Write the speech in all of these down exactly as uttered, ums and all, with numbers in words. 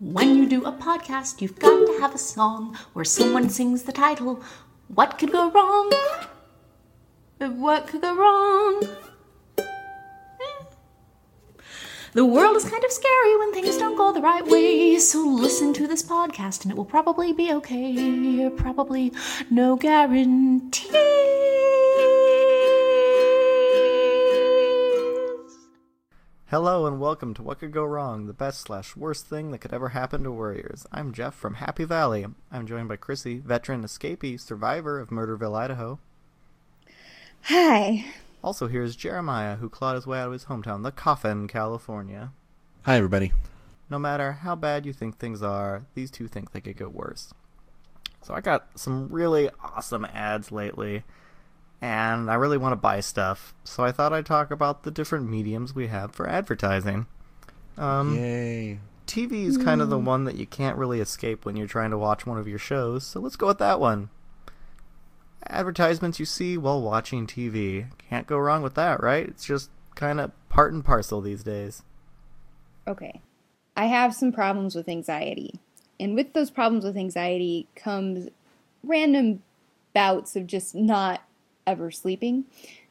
When you do a podcast, you've got to have a song where someone sings the title. What could go wrong? What could go wrong? The world is kind of scary when things don't go the right way, so listen to this podcast and it will probably be okay. Probably no guarantees. Hello and welcome to What Could Go Wrong, the best slash worst thing that could ever happen to Warriors. I'm Jeff from Happy Valley. I'm joined by Chrissy, veteran escapee, survivor of Murderville, Idaho. Hi. Also here is Jeremiah, who clawed his way out of his hometown, the Coffin, California. Hi, everybody. No matter how bad you think things are, these two think they could get worse. So I got some really awesome ads lately, and I really want to buy stuff, so I thought I'd talk about the different mediums we have for advertising. Um, Yay. T V is kind of the one that you can't really escape when you're trying to watch one of your shows, so let's go with that one. Advertisements you see while watching T V. Can't go wrong with that, right? It's just kind of part and parcel these days. Okay. I have some problems with anxiety. And with those problems with anxiety comes random bouts of just not ever sleeping.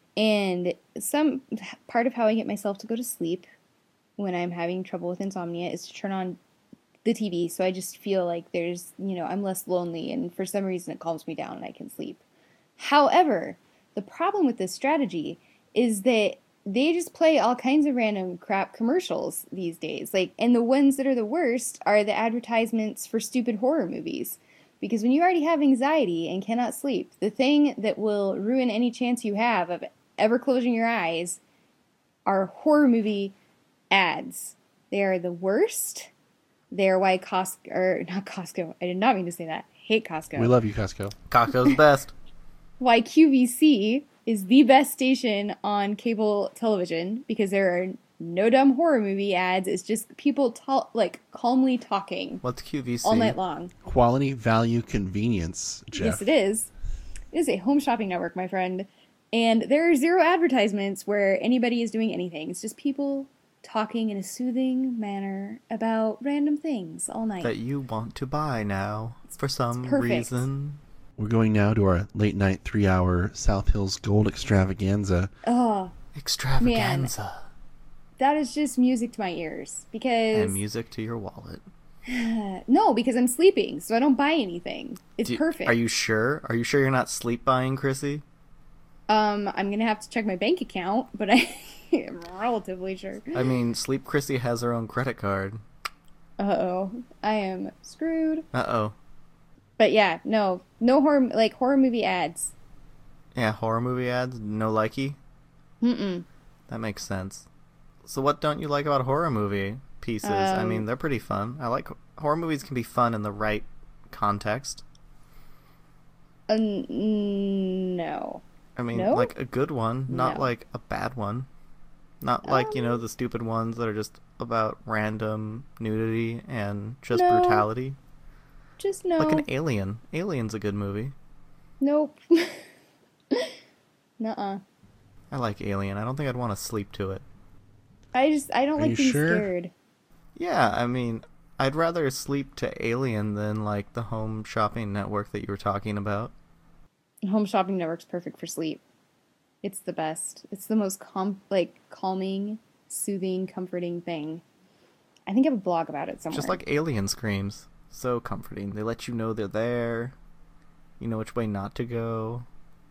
And some part of how I get myself to go to sleep when I'm having trouble with insomnia is to turn on the T V. So I just feel like there's, you know, I'm less lonely, and for some reason it calms me down and I can sleep. However, the problem with this strategy is that they just play all kinds of random crap commercials these days. Like, and the ones that are the worst are the advertisements for stupid horror movies. Because when you already have anxiety and cannot sleep, the thing that will ruin any chance you have of ever closing your eyes are horror movie ads. They are the worst. They are why Costco, or not Costco, I did not mean to say that. I hate Costco. We love you, Costco. Costco's best. Why Q V C is the best station on cable television, because there are no dumb horror movie ads. It's just people talk, like calmly talking. What's Q V C? All night long. Quality, value, convenience, Jeff. Yes, it is. It is a home shopping network, my friend. And there are zero advertisements where anybody is doing anything. It's just people talking in a soothing manner about random things all night. That you want to buy now for some perfect. reason. We're going now to our late night three hour South Hills Gold Extravaganza. Oh, Extravaganza. that is just music to my ears. Because And music to your wallet. no, because I'm sleeping, so I don't buy anything. It's Do- perfect. Are you sure? Are you sure you're not sleep buying, Chrissy? Um, I'm gonna have to check my bank account, but I am relatively sure. I mean, Sleep Chrissy has her own credit card. Uh-oh. I am screwed. Uh-oh. But yeah, no. No horror, like, horror movie ads. Yeah, horror movie ads? No likey? Mm-mm. That makes sense. So what don't you like about horror movie pieces? I Um, mean, they're pretty fun. I like... Horror movies can be fun in the right context. Uh, n- no. I mean, No? like a good one, not No. like a bad one. Not like, you know, Um, the stupid ones that are just about random nudity and just No. brutality. Just no. Like an Alien. Alien's a good movie. Nope. Nuh-uh. I like Alien. I don't think I'd want to sleep to it. I just, I don't Are like you being sure? scared. Yeah, I mean, I'd rather sleep to Alien than like the home shopping network that you were talking about. Home Shopping Network's perfect for sleep. It's the best. It's the most, com- like, calming, soothing, comforting thing. I think I have a blog about it somewhere. Just like Alien screams. So comforting. They let you know they're there. You know which way not to go.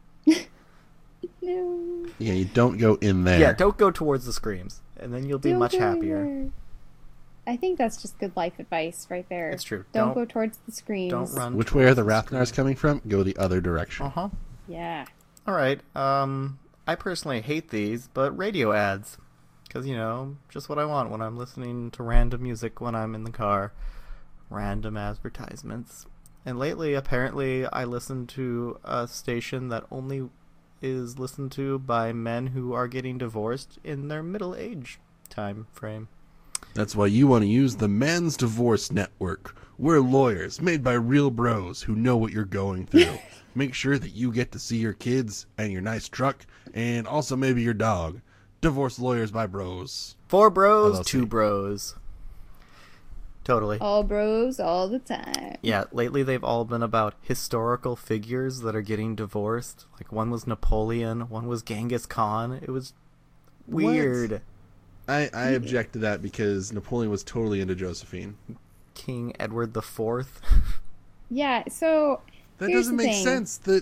No. Yeah, you don't go in there. Yeah, don't go towards the screams. And then you'll be Don't much go happier. there. I think that's just good life advice right there. It's true. Don't, Don't- go towards the screams. Don't run. Which way are the towards Rathnars coming from? Go the other direction. Uh-huh. Yeah. Alright, um, I personally hate these, but radio ads. Because, you know, just what I want when I'm listening to random music when I'm in the car. Random advertisements. And lately, apparently, I listen to a station that only is listened to by men who are getting divorced in their middle age time frame. That's why you want to use the Men's Divorce Network. We're lawyers made by real bros who know what you're going through. Make sure that you get to see your kids and your nice truck and also maybe your dog. Divorce Lawyers by Bros. Four bros, L L C. two bros. Totally. All bros all the time. Yeah, lately they've all been about historical figures that are getting divorced. Like, one was Napoleon, one was Genghis Khan. It was weird. What? I, I object to that because Napoleon was totally into Josephine. King Edward the Fourth. Yeah, so That here's doesn't the make thing. sense. That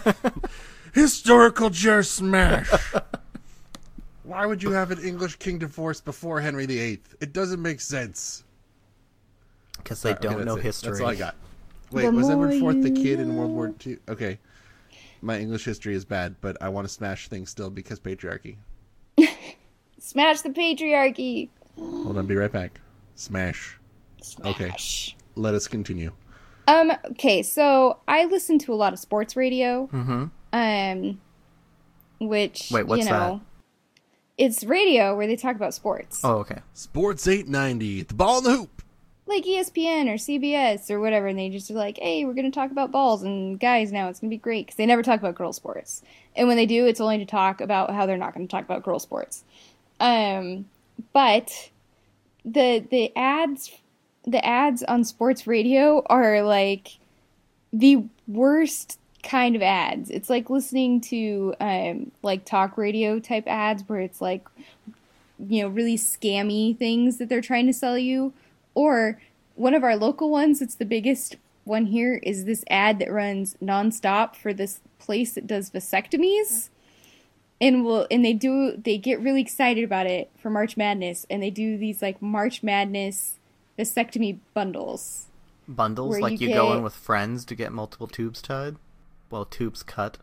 historical jar smash. Why would you have an English king divorced before Henry the Eighth? It doesn't make sense. Because they Alright, okay, don't that's know it. history. That's all I got. Wait, The was more Edward Fourth the you kid in World know. War Two? Okay. My English history is bad, but I want to smash things still because patriarchy. Smash the patriarchy. Hold on, be right back. Smash. Okay. Smash. Let us continue. Um, okay, so I listen to a lot of sports radio. Mm-hmm. Um, which, Wait, what's you know, it's radio where they talk about sports. Oh, okay. Sports eight ninety, the ball in the hoop. Like E S P N or C B S or whatever, and they just are like, hey, we're going to talk about balls and guys now. It's going to be great, because they never talk about girl sports. And when they do, it's only to talk about how they're not going to talk about girl sports. Um, but the the ads the ads on sports radio are like the worst kind of ads. It's like listening to um like talk radio type ads where it's like, you know, really scammy things that they're trying to sell you. Or one of our local ones, it's the biggest one here, is this ad that runs nonstop for this place that does vasectomies. And will and they do they get really excited about it for March Madness, and they do these like March Madness vasectomy bundles. Bundles? Where Like you you go get- in with friends to get multiple tubes tied? Well, tubes cut.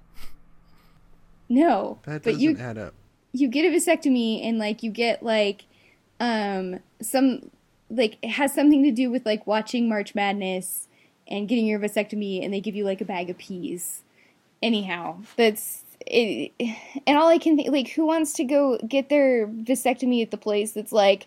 No, That but doesn't you add up. you get a vasectomy, and like you get like um some like it has something to do with like watching March Madness and getting your vasectomy, and they give you like a bag of peas. Anyhow, that's it. And all I can think, like, who wants to go get their vasectomy at the place that's like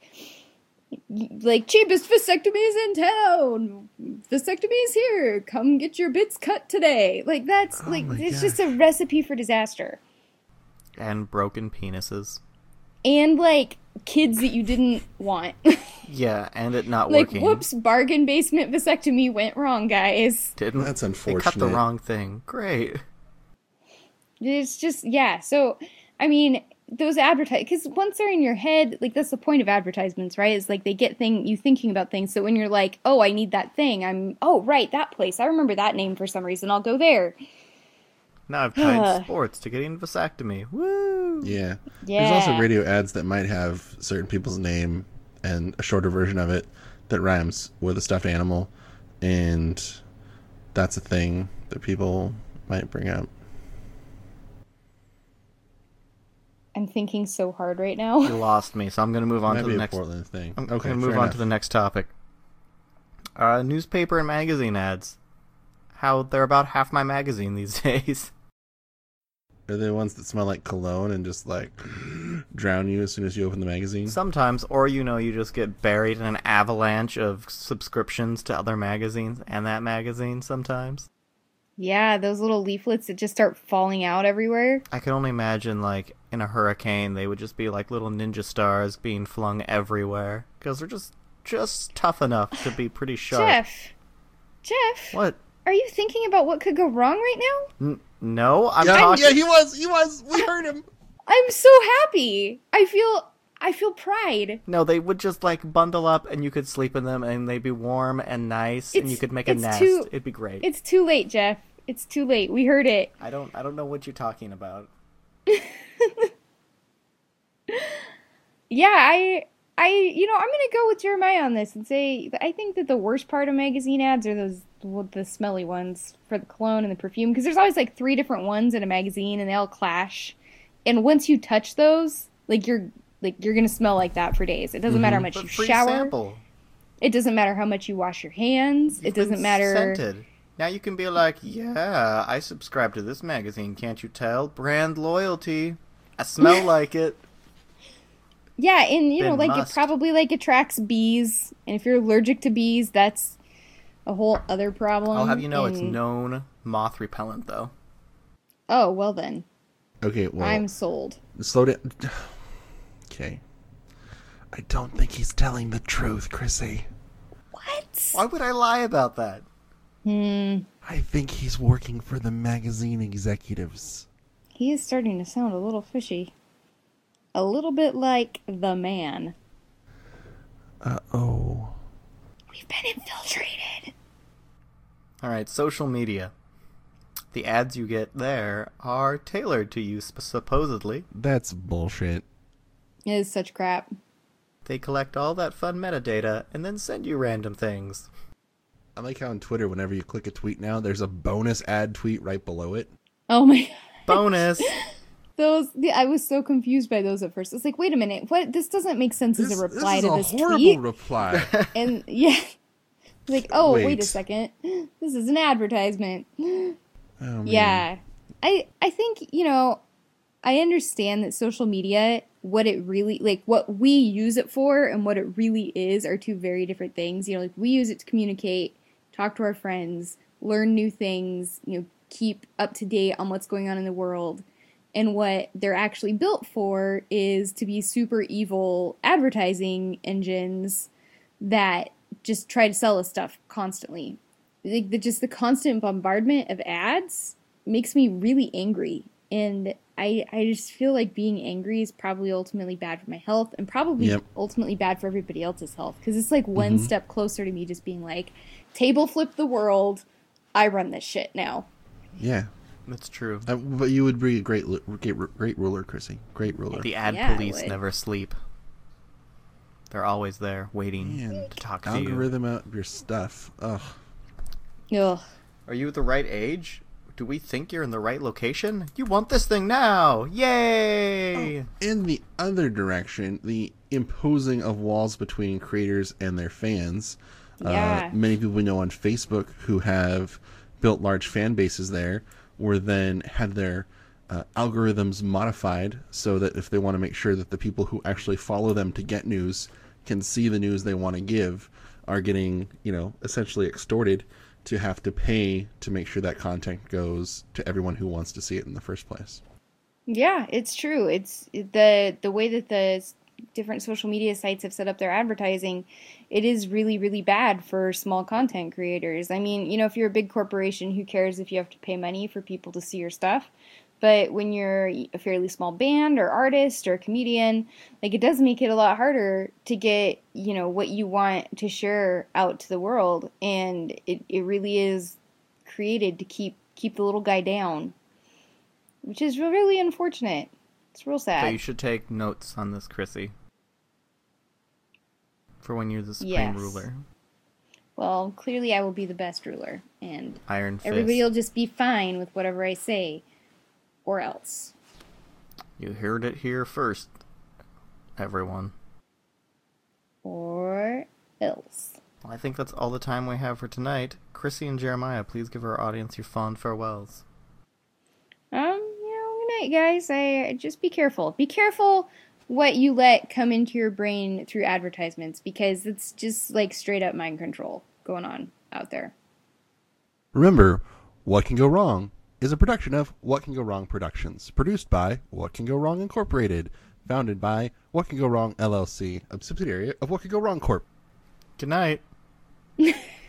like cheapest vasectomies in town, vasectomies here, come get your bits cut today? Like, that's Oh like my it's gosh. just a recipe for disaster. And broken penises. And like kids that you didn't want. Yeah, and it not Like, working. whoops, bargain basement vasectomy went wrong, guys. Didn't That's They unfortunate. cut the wrong thing. Great. It's just, yeah. So, I mean, those advertise because once they're in your head, like, that's the point of advertisements, right? Is like they get thing you thinking about things. So when you're like, oh, I need that thing, I'm, oh, right, that place. I remember that name for some reason. I'll go there. Now I've tied sports to getting vasectomy. Woo! Yeah. Yeah. There's also radio ads that might have certain people's name and a shorter version of it that rhymes with a stuffed animal, and that's a thing that people might bring up. I'm thinking so hard right now. You lost me, so I'm going to move on Might to be the a next. Portland thing. I'm Okay, going to move fair on enough. to the next topic. Uh, newspaper and magazine ads. How they're about half my magazine these days. Are they the ones that smell like cologne and just like drown you as soon as you open the magazine? Sometimes, or you know, you just get buried in an avalanche of subscriptions to other magazines and that magazine sometimes. Yeah, those little leaflets that just start falling out everywhere. I can only imagine, like, in a hurricane, they would just be like little ninja stars being flung everywhere. Because they're just, just tough enough to be pretty sharp. Jeff, Jeff, What? are you thinking about what could go wrong right now? N- no, I'm yeah, talking... yeah, he was. He was. We heard him. I'm so happy. I feel I feel pride. No, they would just, like, bundle up and you could sleep in them and they'd be warm and nice and It's- you could make a it's nest. too- It'd be great. It's too late, Jeff. It's too late. We heard it. I don't I don't know what you're talking about. Yeah, I I you know, I'm going to go with Jeremiah on this and say that I think that the worst part of magazine ads are those well, the smelly ones for the cologne and the perfume, because there's always like three different ones in a magazine and they all clash. And once you touch those, like you're like you're going to smell like that for days. It doesn't matter how much But you free shower. sample. It doesn't matter how much you wash your hands. You've it doesn't been matter. Scented. Now you can be like, yeah, I subscribe to this magazine, can't you tell? Brand loyalty. I smell like it. Yeah, and you know, Then like must. it probably like attracts bees, and if you're allergic to bees, that's a whole other problem. I'll have you know it's and- known moth repellent, though. Oh, well then, Okay, well, I'm sold. slow down. Okay. I don't think he's telling the truth, Chrissy. What? What? Why would I lie about that? Hmm. I think he's working for the magazine executives. He is starting to sound a little fishy. A little bit like the man. Uh-oh. We've been infiltrated. All right, social media. The ads you get there are tailored to you, sp- supposedly. That's bullshit. It is such crap. They collect all that fun metadata and then send you random things. I like how on Twitter, whenever you click a tweet now, there's a bonus ad tweet right below it. Oh my god. Bonus! Those, the, I was so confused by those at first. It's like, wait a minute, what? This doesn't make sense This, as a reply this to is this a horrible tweet. reply. And yeah, like, oh, wait. Wait. a second, this is an advertisement. Oh, man. Yeah, I, I think you know, I understand that social media, what it really like, what we use it for, and what it really is, are two very different things. You know, like we use it to communicate, talk to our friends, learn new things, you know, keep up to date on what's going on in the world. And what they're actually built for is to be super evil advertising engines that just try to sell us stuff constantly. Like the, just the constant bombardment of ads makes me really angry. And I I just feel like being angry is probably ultimately bad for my health and probably Yep. ultimately bad for everybody else's health. Because it's like one Mhm. step closer to me just being like, table flip the world, I run this shit now. Yeah. That's true. Uh, but you would be a great, li- great, great ruler, Chrissy. Great ruler. The ad Yeah, I police would. never sleep. They're always there, waiting Man, to talk to you. algorithm out your stuff. Ugh. Ugh. Are you at the right age? Do we think you're in the right location? You want this thing now! Yay! In the other direction, the imposing of walls between creators and their fans. Yeah. Uh, many people we know on Facebook who have built large fan bases there, or then had their uh, algorithms modified so that if they want to make sure that the people who actually follow them to get news can see the news they want to give, are getting, you know, essentially extorted to have to pay to make sure that content goes to everyone who wants to see it in the first place. Yeah, it's true. It's the the way that the s- different social media sites have set up their advertising. It is really, really bad for small content creators. I mean, you know, if you're a big corporation, who cares if you have to pay money for people to see your stuff? But when you're a fairly small band or artist or comedian, like it does make it a lot harder to get, you know, what you want to share out to the world. And it, it really is created to keep keep the little guy down, which is really unfortunate. It's real So sad. you should take notes on this, Chrissy. For when you're the supreme Yes. ruler. Well, clearly I will be the best ruler, and Iron Fist. everybody will just be fine with whatever I say, or else. You heard it here first, everyone. Or else. Well, I think that's all the time we have for tonight. Chrissy and Jeremiah, please give our audience your fond farewells. Um, you know, good night, guys. I just be careful. Be careful what you let come into your brain through advertisements, because it's just like straight up mind control going on out there. Remember, What Can Go Wrong is a production of What Can Go Wrong Productions, produced by What Can Go Wrong Incorporated, founded by What Can Go Wrong L L C, a subsidiary of What Can Go Wrong Corp. Good night.